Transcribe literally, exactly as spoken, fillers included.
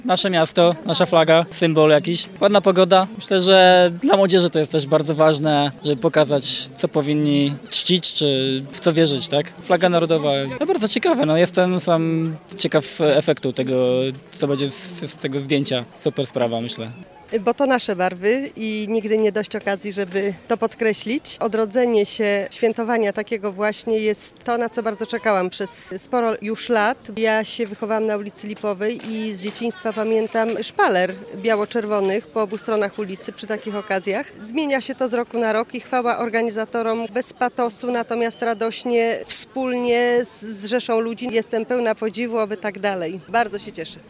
Nasze miasto, nasza flaga, symbol jakiś. Ładna pogoda. Myślę, że dla młodzieży to jest też bardzo ważne, żeby pokazać, co powinni czcić, czy w co wierzyć, tak? Flaga narodowa, no bardzo ciekawe, no jestem sam ciekaw efektu tego, co będzie z, z tego zdjęcia. Super sprawa, myślę. Bo to nasze barwy i nigdy nie dość okazji, żeby to podkreślić. Odrodzenie się świętowania takiego właśnie jest to, na co bardzo czekałam przez sporo już lat. Ja się wychowałam na ulicy Lipowej i z dzieciństwa pamiętam szpaler biało-czerwonych po obu stronach ulicy przy takich okazjach. Zmienia się to z roku na rok i chwała organizatorom bez patosu, natomiast radośnie, wspólnie z, z rzeszą ludzi. Jestem pełna podziwu, aby tak dalej. Bardzo się cieszę.